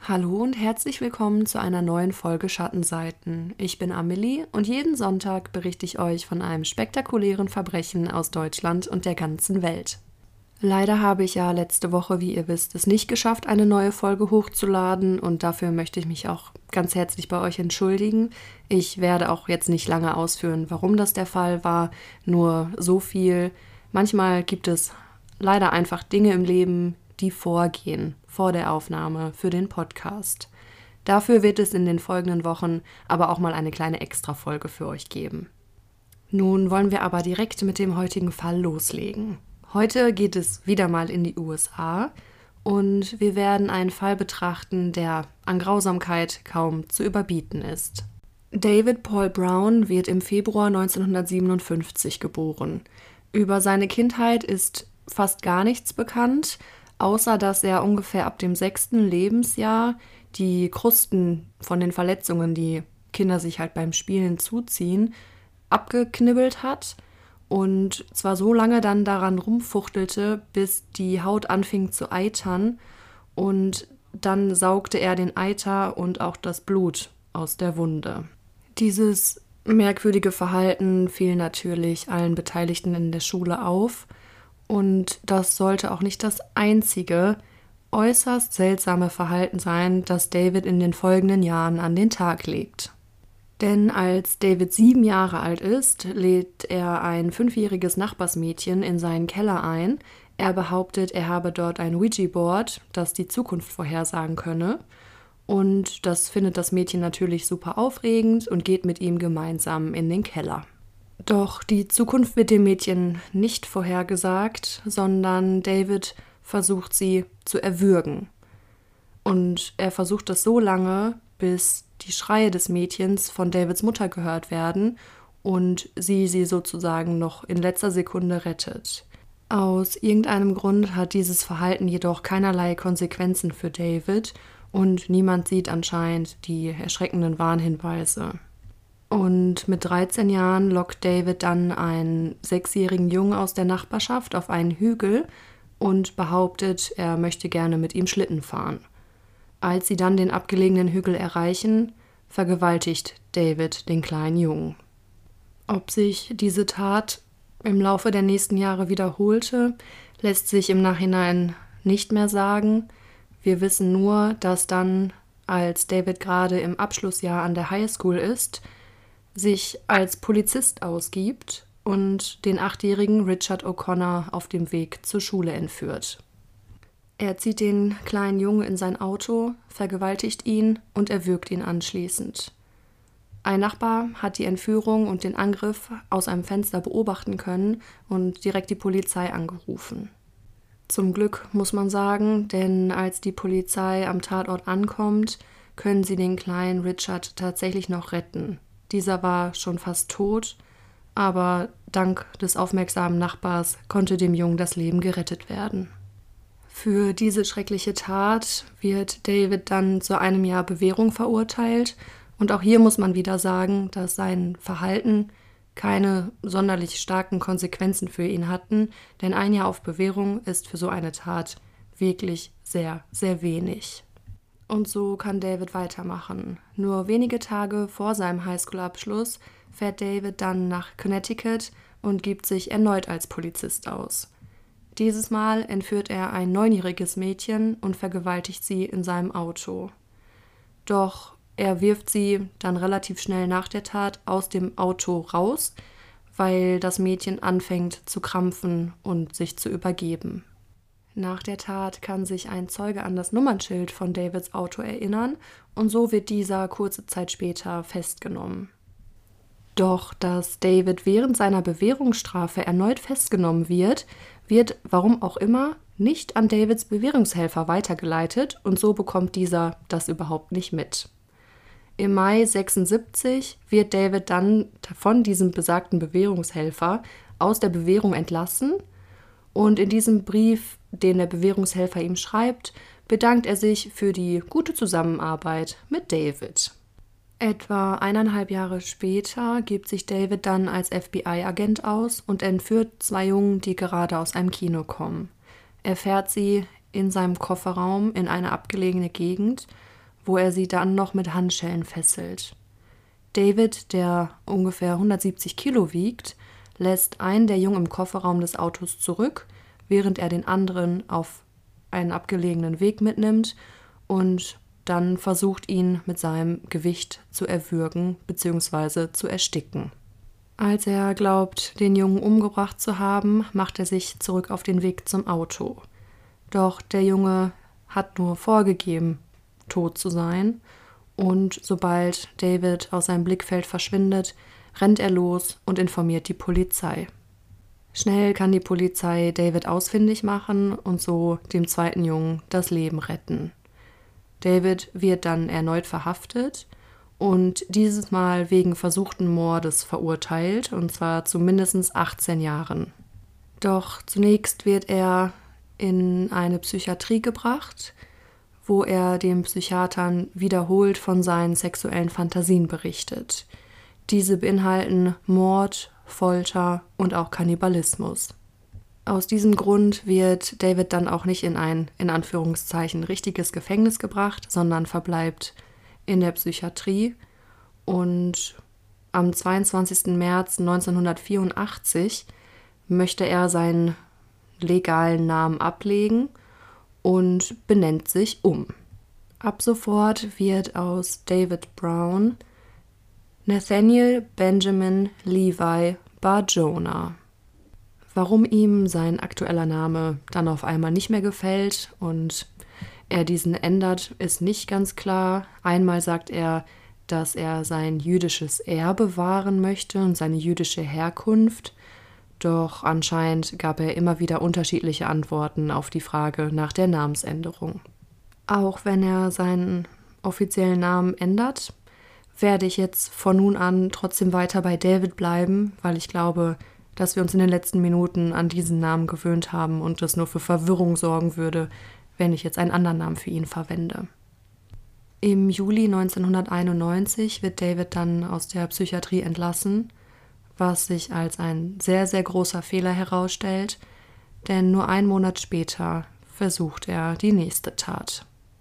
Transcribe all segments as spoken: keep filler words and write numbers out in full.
Hallo und herzlich willkommen zu einer neuen Folge Schattenseiten. Ich bin Amelie und jeden Sonntag berichte ich euch von einem spektakulären Verbrechen aus Deutschland und der ganzen Welt. Leider habe ich ja letzte Woche, wie ihr wisst, es nicht geschafft, eine neue Folge hochzuladen und dafür möchte ich mich auch ganz herzlich bei euch entschuldigen. Ich werde auch jetzt nicht lange ausführen, warum das der Fall war, nur so viel. Manchmal gibt es leider einfach Dinge im Leben, die vorgehen vor der Aufnahme für den Podcast. Dafür wird es in den folgenden Wochen aber auch mal eine kleine Extra-Folge für euch geben. Nun wollen wir aber direkt mit dem heutigen Fall loslegen. Heute geht es wieder mal in die U S A und wir werden einen Fall betrachten, der an Grausamkeit kaum zu überbieten ist. David Paul Brown wird im Februar neunzehnhundertsiebenundfünfzig geboren. Über seine Kindheit ist fast gar nichts bekannt, außer dass er ungefähr ab dem sechsten Lebensjahr die Krusten von den Verletzungen, die Kinder sich halt beim Spielen zuziehen, abgeknibbelt hat und zwar so lange dann daran rumfuchtelte, bis die Haut anfing zu eitern und dann saugte er den Eiter und auch das Blut aus der Wunde. Dieses merkwürdige Verhalten fiel natürlich allen Beteiligten in der Schule auf. Und das sollte auch nicht das einzige, äußerst seltsame Verhalten sein, das David in den folgenden Jahren an den Tag legt. Denn als David sieben Jahre alt ist, lädt er ein fünfjähriges Nachbarsmädchen in seinen Keller ein. Er behauptet, er habe dort ein Ouija-Board, das die Zukunft vorhersagen könne. Und das findet das Mädchen natürlich super aufregend und geht mit ihm gemeinsam in den Keller. Doch die Zukunft wird dem Mädchen nicht vorhergesagt, sondern David versucht sie zu erwürgen. Und er versucht das so lange, bis die Schreie des Mädchens von Davids Mutter gehört werden und sie sie sozusagen noch in letzter Sekunde rettet. Aus irgendeinem Grund hat dieses Verhalten jedoch keinerlei Konsequenzen für David und niemand sieht anscheinend die erschreckenden Warnhinweise. Und mit dreizehn Jahren lockt David dann einen sechsjährigen Jungen aus der Nachbarschaft auf einen Hügel und behauptet, er möchte gerne mit ihm Schlitten fahren. Als sie dann den abgelegenen Hügel erreichen, vergewaltigt David den kleinen Jungen. Ob sich diese Tat im Laufe der nächsten Jahre wiederholte, lässt sich im Nachhinein nicht mehr sagen. Wir wissen nur, dass dann, als David gerade im Abschlussjahr an der Highschool ist, sich als Polizist ausgibt und den achtjährigen Richard O'Connor auf dem Weg zur Schule entführt. Er zieht den kleinen Jungen in sein Auto, vergewaltigt ihn und erwürgt ihn anschließend. Ein Nachbar hat die Entführung und den Angriff aus einem Fenster beobachten können und direkt die Polizei angerufen. Zum Glück muss man sagen, denn als die Polizei am Tatort ankommt, können sie den kleinen Richard tatsächlich noch retten. Dieser war schon fast tot, aber dank des aufmerksamen Nachbars konnte dem Jungen das Leben gerettet werden. Für diese schreckliche Tat wird David dann zu einem Jahr Bewährung verurteilt und auch hier muss man wieder sagen, dass sein Verhalten keine sonderlich starken Konsequenzen für ihn hatten, denn ein Jahr auf Bewährung ist für so eine Tat wirklich sehr, sehr wenig. Und so kann David weitermachen. Nur wenige Tage vor seinem Highschool-Abschluss fährt David dann nach Connecticut und gibt sich erneut als Polizist aus. Dieses Mal entführt er ein neunjähriges Mädchen und vergewaltigt sie in seinem Auto. Doch er wirft sie dann relativ schnell nach der Tat aus dem Auto raus, weil das Mädchen anfängt zu krampfen und sich zu übergeben. Nach der Tat kann sich ein Zeuge an das Nummernschild von Davids Auto erinnern und so wird dieser kurze Zeit später festgenommen. Doch dass David während seiner Bewährungsstrafe erneut festgenommen wird, wird, warum auch immer, nicht an Davids Bewährungshelfer weitergeleitet und so bekommt dieser das überhaupt nicht mit. Im Mai sechsundsiebzig wird David dann von diesem besagten Bewährungshelfer aus der Bewährung entlassen und in diesem Brief, den der Bewährungshelfer ihm schreibt, bedankt er sich für die gute Zusammenarbeit mit David. Etwa eineinhalb Jahre später gibt sich David dann als F B I-Agent aus und entführt zwei Jungen, die gerade aus einem Kino kommen. Er fährt sie in seinem Kofferraum in eine abgelegene Gegend wo er sie dann noch mit Handschellen fesselt. David, der ungefähr hundertsiebzig Kilo wiegt, lässt einen der Jungen im Kofferraum des Autos zurück, während er den anderen auf einen abgelegenen Weg mitnimmt und dann versucht, ihn mit seinem Gewicht zu erwürgen bzw. zu ersticken. Als er glaubt, den Jungen umgebracht zu haben, macht er sich zurück auf den Weg zum Auto. Doch der Junge hat nur vorgegeben, tot zu sein, und sobald David aus seinem Blickfeld verschwindet, rennt er los und informiert die Polizei. Schnell kann die Polizei David ausfindig machen und so dem zweiten Jungen das Leben retten. David wird dann erneut verhaftet und dieses Mal wegen versuchten Mordes verurteilt, und zwar zu mindestens achtzehn Jahren. Doch zunächst wird er in eine Psychiatrie gebracht, wo er den Psychiatern wiederholt von seinen sexuellen Fantasien berichtet. Diese beinhalten Mord, Folter und auch Kannibalismus. Aus diesem Grund wird David dann auch nicht in ein, in Anführungszeichen, richtiges Gefängnis gebracht, sondern verbleibt in der Psychiatrie. Und am zweiundzwanzigsten März neunzehnhundertvierundachtzig möchte er seinen legalen Namen ablegen und benennt sich um. Ab sofort wird aus David Brown Nathaniel Benjamin Levi Bar-Jonah. Warum ihm sein aktueller Name dann auf einmal nicht mehr gefällt und er diesen ändert, ist nicht ganz klar. Einmal sagt er, dass er sein jüdisches Erbe wahren möchte und seine jüdische Herkunft. Doch anscheinend gab er immer wieder unterschiedliche Antworten auf die Frage nach der Namensänderung. Auch wenn er seinen offiziellen Namen ändert, werde ich jetzt von nun an trotzdem weiter bei David bleiben, weil ich glaube, dass wir uns in den letzten Minuten an diesen Namen gewöhnt haben und es nur für Verwirrung sorgen würde, wenn ich jetzt einen anderen Namen für ihn verwende. Im Juli neunzehnhunderteinundneunzig wird David dann aus der Psychiatrie entlassen, was sich als ein sehr, sehr großer Fehler herausstellt, denn nur einen Monat später versucht er die nächste Tat.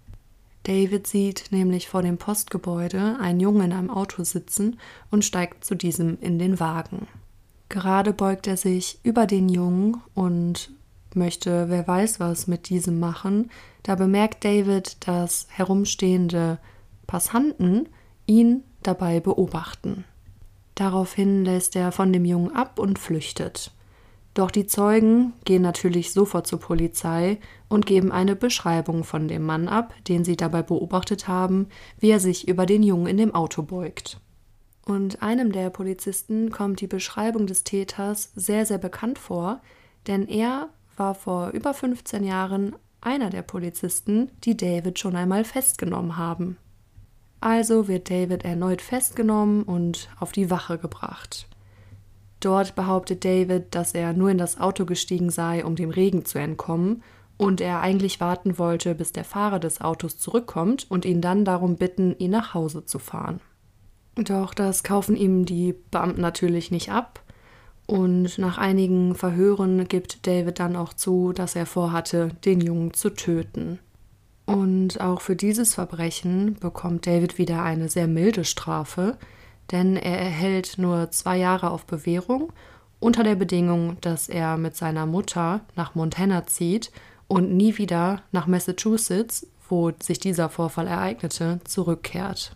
David sieht nämlich vor dem Postgebäude einen Jungen in einem Auto sitzen und steigt zu diesem in den Wagen. Gerade beugt er sich über den Jungen und möchte wer weiß was mit diesem machen. Da bemerkt David, dass herumstehende Passanten ihn dabei beobachten. Daraufhin lässt er von dem Jungen ab und flüchtet. Doch die Zeugen gehen natürlich sofort zur Polizei und geben eine Beschreibung von dem Mann ab, den sie dabei beobachtet haben, wie er sich über den Jungen in dem Auto beugt. Und einem der Polizisten kommt die Beschreibung des Täters sehr, sehr bekannt vor, denn er war vor über fünfzehn Jahren einer der Polizisten, die David schon einmal festgenommen haben. Also wird David erneut festgenommen und auf die Wache gebracht. Dort behauptet David, dass er nur in das Auto gestiegen sei, um dem Regen zu entkommen, und er eigentlich warten wollte, bis der Fahrer des Autos zurückkommt und ihn dann darum bitten, ihn nach Hause zu fahren. Doch das kaufen ihm die Beamten natürlich nicht ab, und nach einigen Verhören gibt David dann auch zu, dass er vorhatte, den Jungen zu töten. Und auch für dieses Verbrechen bekommt David wieder eine sehr milde Strafe, denn er erhält nur zwei Jahre auf Bewährung unter der Bedingung, dass er mit seiner Mutter nach Montana zieht und nie wieder nach Massachusetts, wo sich dieser Vorfall ereignete, zurückkehrt.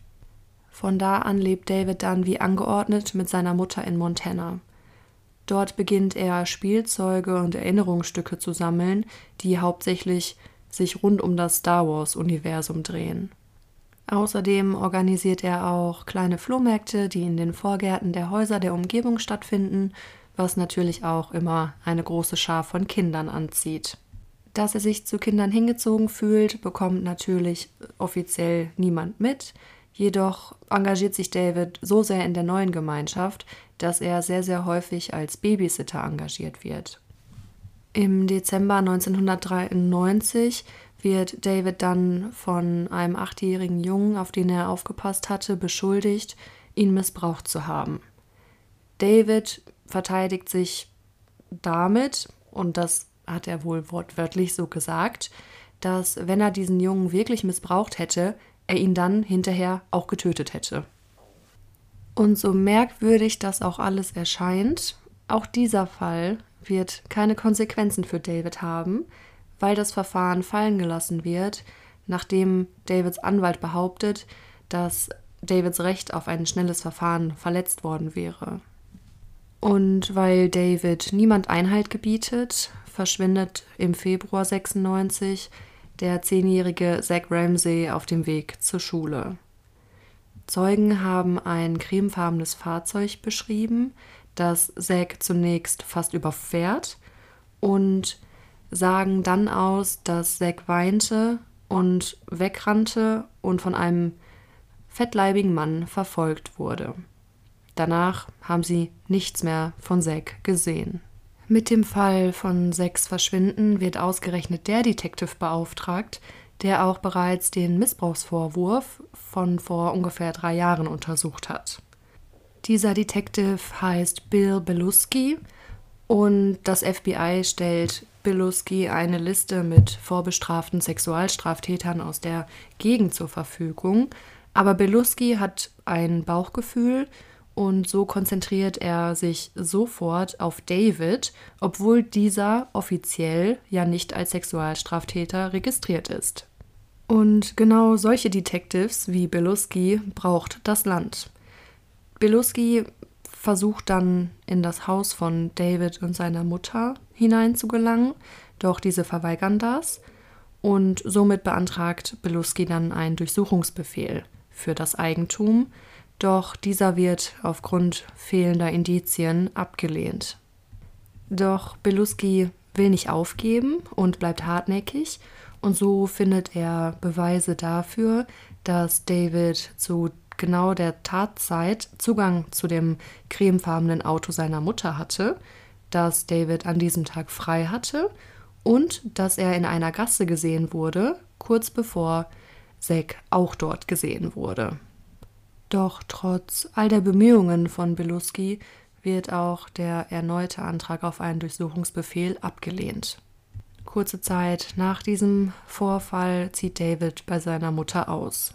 Von da an lebt David dann wie angeordnet mit seiner Mutter in Montana. Dort beginnt er Spielzeuge und Erinnerungsstücke zu sammeln, die hauptsächlich sich rund um das Star Wars-Universum drehen. Außerdem organisiert er auch kleine Flohmärkte, die in den Vorgärten der Häuser der Umgebung stattfinden, was natürlich auch immer eine große Schar von Kindern anzieht. Dass er sich zu Kindern hingezogen fühlt, bekommt natürlich offiziell niemand mit. Jedoch engagiert sich David so sehr in der neuen Gemeinschaft, dass er sehr, sehr häufig als Babysitter engagiert wird. Im Dezember neunzehnhundertdreiundneunzig wird David dann von einem achtjährigen Jungen, auf den er aufgepasst hatte, beschuldigt, ihn missbraucht zu haben. David verteidigt sich damit, und das hat er wohl wortwörtlich so gesagt, dass, wenn er diesen Jungen wirklich missbraucht hätte, er ihn dann hinterher auch getötet hätte. Und so merkwürdig das auch alles erscheint, auch dieser Fall wird keine Konsequenzen für David haben, weil das Verfahren fallen gelassen wird, nachdem Davids Anwalt behauptet, dass Davids Recht auf ein schnelles Verfahren verletzt worden wäre. Und weil David niemand Einhalt gebietet, verschwindet im Februar sechsundneunzig der zehnjährige Zach Ramsey auf dem Weg zur Schule. Zeugen haben ein cremefarbenes Fahrzeug beschrieben, das Zach zunächst fast überfährt, und sagen dann aus, dass Zach weinte und wegrannte und von einem fettleibigen Mann verfolgt wurde. Danach haben sie nichts mehr von Zach gesehen. Mit dem Fall von Zachs Verschwinden wird ausgerechnet der Detective beauftragt, der auch bereits den Missbrauchsvorwurf von vor ungefähr drei Jahren untersucht hat. Dieser Detective heißt Bill Belusky und das F B I stellt Belusky eine Liste mit vorbestraften Sexualstraftätern aus der Gegend zur Verfügung, aber Belusky hat ein Bauchgefühl und so konzentriert er sich sofort auf David, obwohl dieser offiziell ja nicht als Sexualstraftäter registriert ist. Und genau solche Detectives wie Belusky braucht das Land. Belusky versucht dann in das Haus von David und seiner Mutter hineinzugelangen, doch diese verweigern das und somit beantragt Belusky dann einen Durchsuchungsbefehl für das Eigentum, doch dieser wird aufgrund fehlender Indizien abgelehnt. Doch Belusky will nicht aufgeben und bleibt hartnäckig und so findet er Beweise dafür, dass David zu genau der Tatzeit Zugang zu dem cremefarbenen Auto seiner Mutter hatte, dass David an diesem Tag frei hatte und dass er in einer Gasse gesehen wurde, kurz bevor Zach auch dort gesehen wurde. Doch trotz all der Bemühungen von Belusky wird auch der erneute Antrag auf einen Durchsuchungsbefehl abgelehnt. Kurze Zeit nach diesem Vorfall zieht David bei seiner Mutter aus.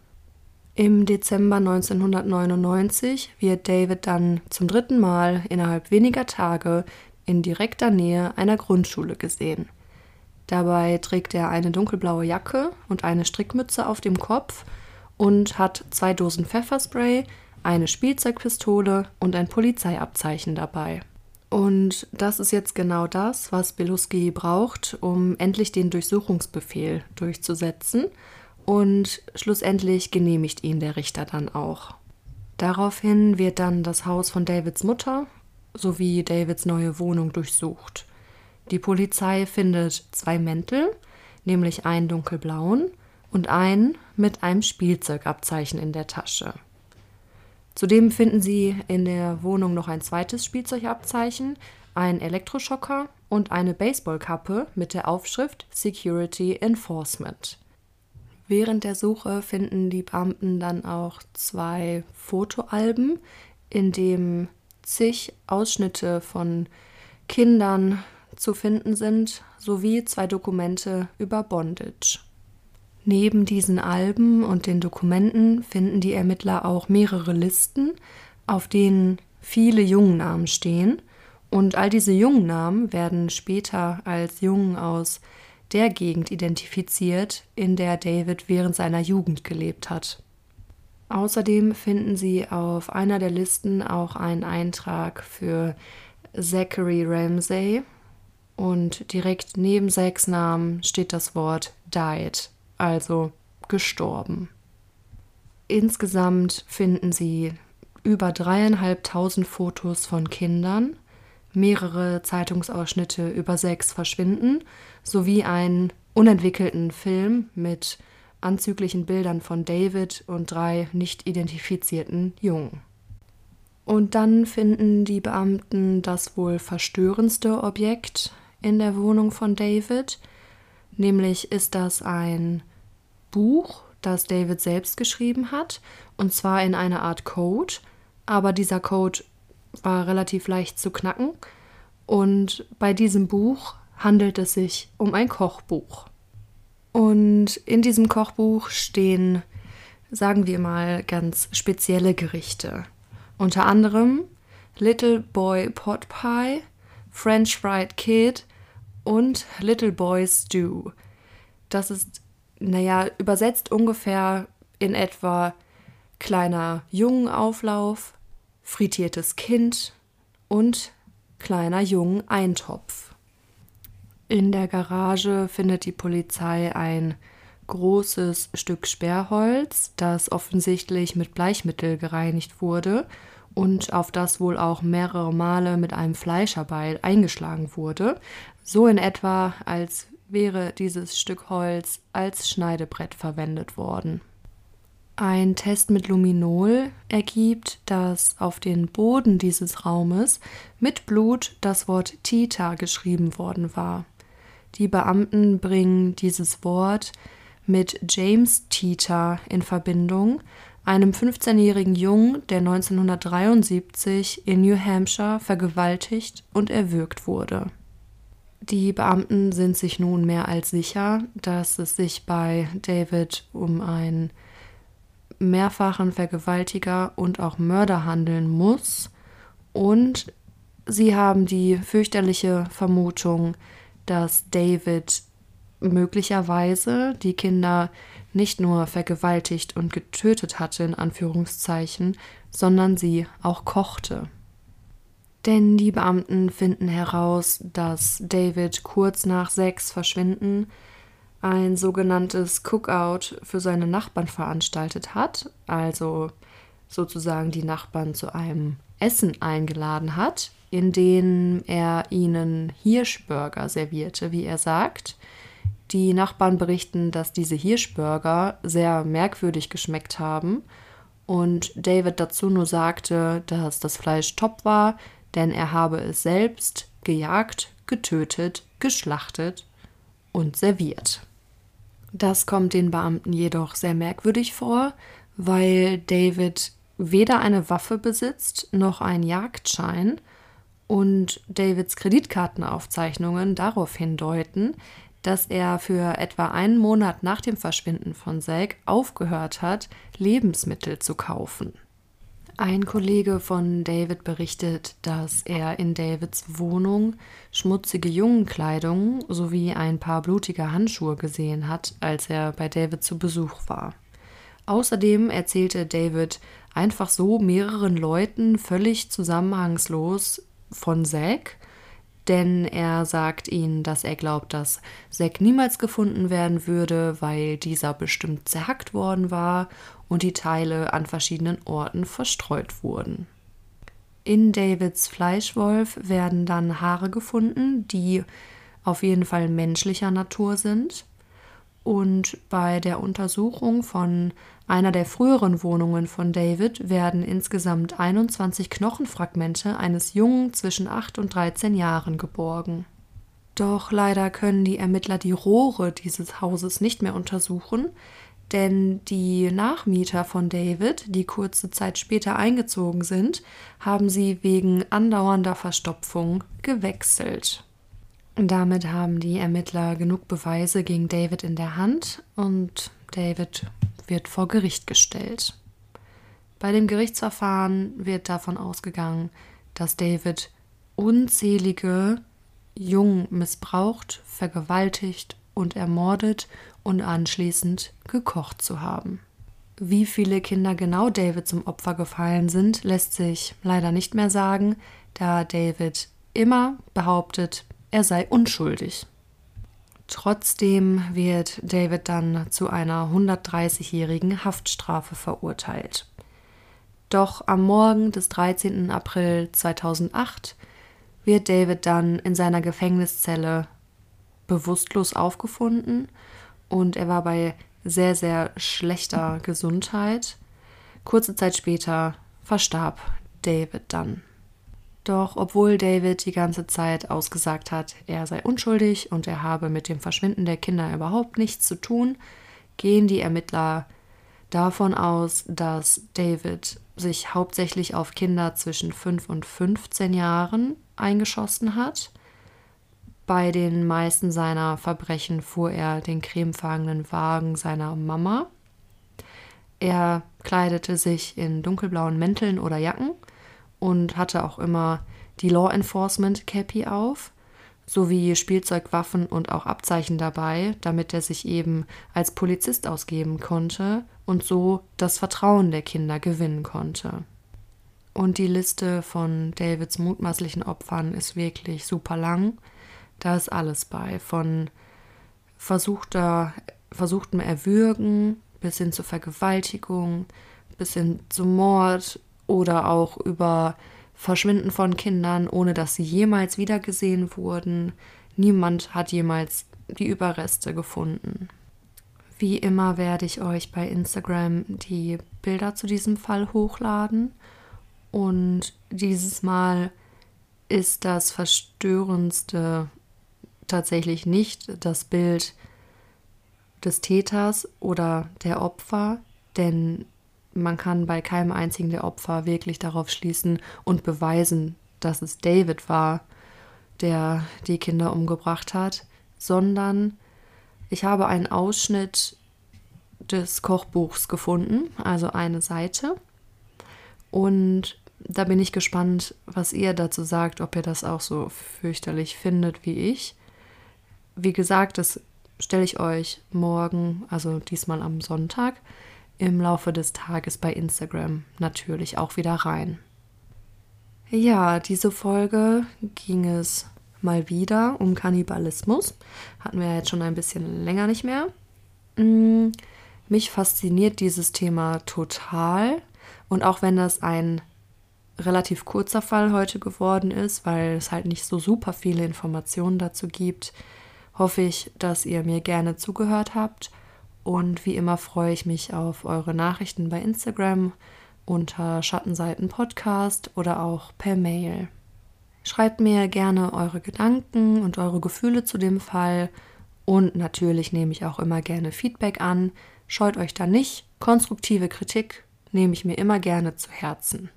Im Dezember neunzehnhundertneunundneunzig wird David dann zum dritten Mal innerhalb weniger Tage in direkter Nähe einer Grundschule gesehen. Dabei trägt er eine dunkelblaue Jacke und eine Strickmütze auf dem Kopf und hat zwei Dosen Pfefferspray, eine Spielzeugpistole und ein Polizeiabzeichen dabei. Und das ist jetzt genau das, was Belusky braucht, um endlich den Durchsuchungsbefehl durchzusetzen. Und schlussendlich genehmigt ihn der Richter dann auch. Daraufhin wird dann das Haus von Davids Mutter sowie Davids neue Wohnung durchsucht. Die Polizei findet zwei Mäntel, nämlich einen dunkelblauen und einen mit einem Spielzeugabzeichen in der Tasche. Zudem finden sie in der Wohnung noch ein zweites Spielzeugabzeichen, einen Elektroschocker und eine Baseballkappe mit der Aufschrift Security Enforcement. Während der Suche finden die Beamten dann auch zwei Fotoalben, in denen zig Ausschnitte von Kindern zu finden sind, sowie zwei Dokumente über Bondage. Neben diesen Alben und den Dokumenten finden die Ermittler auch mehrere Listen, auf denen viele Jungennamen stehen. Und all diese Jungennamen werden später als Jungen aus der Gegend identifiziert, in der David während seiner Jugend gelebt hat. Außerdem finden sie auf einer der Listen auch einen Eintrag für Zachary Ramsey und direkt neben Zachs Namen steht das Wort died, also gestorben. Insgesamt finden sie über dreieinhalbtausend Fotos von Kindern, mehrere Zeitungsausschnitte über Zachs Verschwinden sowie einen unentwickelten Film mit anzüglichen Bildern von David und drei nicht identifizierten Jungen. Und dann finden die Beamten das wohl verstörendste Objekt in der Wohnung von David, nämlich ist das ein Buch, das David selbst geschrieben hat, und zwar in einer Art Code, aber dieser Code war relativ leicht zu knacken und bei diesem Buch handelt es sich um ein Kochbuch. Und in diesem Kochbuch stehen sagen wir mal, ganz spezielle Gerichte. Unter anderem Little Boy Pot Pie, French Fried Kid und Little Boy Stew. Das ist, naja, übersetzt ungefähr in etwa kleiner Jungenauflauf, frittiertes Kind und kleiner Jungeneintopf. In der Garage findet die Polizei ein großes Stück Sperrholz, das offensichtlich mit Bleichmittel gereinigt wurde und auf das wohl auch mehrere Male mit einem Fleischerbeil eingeschlagen wurde, so in etwa, als wäre dieses Stück Holz als Schneidebrett verwendet worden. Ein Test mit Luminol ergibt, dass auf den Boden dieses Raumes mit Blut das Wort Tita geschrieben worden war. Die Beamten bringen dieses Wort mit James Tita in Verbindung, einem fünfzehnjährigen Jungen, der neunzehnhundertdreiundsiebzig in New Hampshire vergewaltigt und erwürgt wurde. Die Beamten sind sich nun mehr als sicher, dass es sich bei David um einen mehrfachen Vergewaltiger und auch Mörder handeln muss, und sie haben die fürchterliche Vermutung, dass David möglicherweise die Kinder nicht nur vergewaltigt und getötet hatte, in Anführungszeichen, sondern sie auch kochte. Denn die Beamten finden heraus, dass David kurz nach sechs Verschwinden ein sogenanntes Cookout für seine Nachbarn veranstaltet hat, also sozusagen die Nachbarn zu einem Essen eingeladen hat, in dem er ihnen Hirschburger servierte, wie er sagt. Die Nachbarn berichten, dass diese Hirschburger sehr merkwürdig geschmeckt haben und David dazu nur sagte, dass das Fleisch top war, denn er habe es selbst gejagt, getötet, geschlachtet und serviert. Das kommt den Beamten jedoch sehr merkwürdig vor, weil David weder eine Waffe besitzt noch einen Jagdschein und Davids Kreditkartenaufzeichnungen darauf hindeuten, dass er für etwa einen Monat nach dem Verschwinden von Zack aufgehört hat, Lebensmittel zu kaufen. Ein Kollege von David berichtet, dass er in Davids Wohnung schmutzige Jungenkleidung sowie ein paar blutige Handschuhe gesehen hat, als er bei David zu Besuch war. Außerdem erzählte David einfach so mehreren Leuten völlig zusammenhangslos von Zack, denn er sagt ihnen, dass er glaubt, dass Zack niemals gefunden werden würde, weil dieser bestimmt zerhackt worden war und die Teile an verschiedenen Orten verstreut wurden. In Davids Fleischwolf werden dann Haare gefunden, die auf jeden Fall menschlicher Natur sind. Und bei der Untersuchung von einer der früheren Wohnungen von David werden insgesamt einundzwanzig Knochenfragmente eines Jungen zwischen acht und dreizehn Jahren geborgen. Doch leider können die Ermittler die Rohre dieses Hauses nicht mehr untersuchen, denn die Nachmieter von David, die kurze Zeit später eingezogen sind, haben sie wegen andauernder Verstopfung gewechselt. Damit haben die Ermittler genug Beweise gegen David in der Hand und David wird vor Gericht gestellt. Bei dem Gerichtsverfahren wird davon ausgegangen, dass David unzählige Jungen missbraucht, vergewaltigt und ermordet und anschließend gekocht zu haben. Wie viele Kinder genau David zum Opfer gefallen sind, lässt sich leider nicht mehr sagen, da David immer behauptet, er sei unschuldig. Trotzdem wird David dann zu einer hundertdreißigjährigen Haftstrafe verurteilt. Doch am Morgen des dreizehnten April zweitausendacht wird David dann in seiner Gefängniszelle bewusstlos aufgefunden und er war bei sehr, sehr schlechter Gesundheit. Kurze Zeit später verstarb David dann. Doch obwohl David die ganze Zeit ausgesagt hat, er sei unschuldig und er habe mit dem Verschwinden der Kinder überhaupt nichts zu tun, gehen die Ermittler davon aus, dass David sich hauptsächlich auf Kinder zwischen fünf und fünfzehn Jahren eingeschossen hat. Bei den meisten seiner Verbrechen fuhr er den cremefarbenen Wagen seiner Mama. Er kleidete sich in dunkelblauen Mänteln oder Jacken und hatte auch immer die Law Enforcement Cappy auf, sowie Spielzeugwaffen und auch Abzeichen dabei, damit er sich eben als Polizist ausgeben konnte und so das Vertrauen der Kinder gewinnen konnte. Und die Liste von Davids mutmaßlichen Opfern ist wirklich super lang. Da ist alles bei, von versuchter, versuchtem Erwürgen bis hin zur Vergewaltigung, bis hin zum Mord oder auch über Verschwinden von Kindern, ohne dass sie jemals wiedergesehen wurden. Niemand hat jemals die Überreste gefunden. Wie immer werde ich euch bei Instagram die Bilder zu diesem Fall hochladen. Und dieses Mal ist das Verstörendste tatsächlich nicht das Bild des Täters oder der Opfer, denn man kann bei keinem einzigen der Opfer wirklich darauf schließen und beweisen, dass es David war, der die Kinder umgebracht hat, sondern ich habe einen Ausschnitt des Kochbuchs gefunden, also eine Seite. Und da bin ich gespannt, was ihr dazu sagt, ob ihr das auch so fürchterlich findet wie ich. Wie gesagt, das stelle ich euch morgen, also diesmal am Sonntag, im Laufe des Tages bei Instagram natürlich auch wieder rein. Ja, diese Folge ging es mal wieder um Kannibalismus. Hatten wir ja jetzt schon ein bisschen länger nicht mehr. Mich fasziniert dieses Thema total. Und auch wenn das ein relativ kurzer Fall heute geworden ist, weil es halt nicht so super viele Informationen dazu gibt, hoffe ich, dass ihr mir gerne zugehört habt. Und wie immer freue ich mich auf eure Nachrichten bei Instagram unter Schattenseiten Podcast oder auch per Mail. Schreibt mir gerne eure Gedanken und eure Gefühle zu dem Fall und natürlich nehme ich auch immer gerne Feedback an. Scheut euch da nicht. Konstruktive Kritik nehme ich mir immer gerne zu Herzen.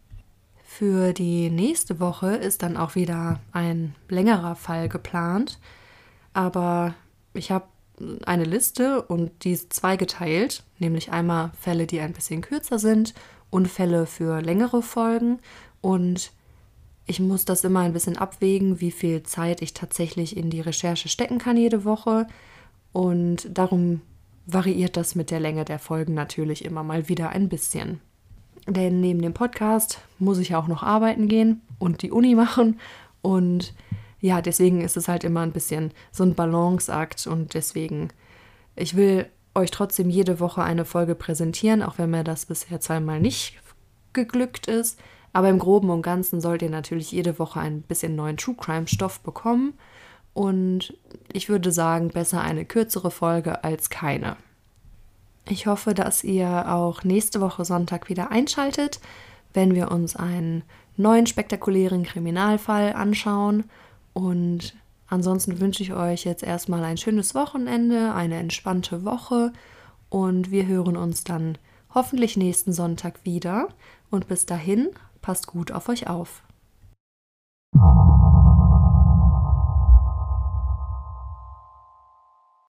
Für die nächste Woche ist dann auch wieder ein längerer Fall geplant, aber ich habe eine Liste und die ist zweigeteilt, nämlich einmal Fälle, die ein bisschen kürzer sind und Fälle für längere Folgen und ich muss das immer ein bisschen abwägen, wie viel Zeit ich tatsächlich in die Recherche stecken kann jede Woche und darum variiert das mit der Länge der Folgen natürlich immer mal wieder ein bisschen. Denn neben dem Podcast muss ich auch noch arbeiten gehen und die Uni machen und ja, deswegen ist es halt immer ein bisschen so ein Balanceakt und deswegen, ich will euch trotzdem jede Woche eine Folge präsentieren, auch wenn mir das bisher zweimal nicht geglückt ist. Aber im Groben und Ganzen sollt ihr natürlich jede Woche ein bisschen neuen True-Crime-Stoff bekommen. Und ich würde sagen, besser eine kürzere Folge als keine. Ich hoffe, dass ihr auch nächste Woche Sonntag wieder einschaltet, wenn wir uns einen neuen spektakulären Kriminalfall anschauen. Und ansonsten wünsche ich euch jetzt erstmal ein schönes Wochenende, eine entspannte Woche und wir hören uns dann hoffentlich nächsten Sonntag wieder. Und bis dahin, passt gut auf euch auf.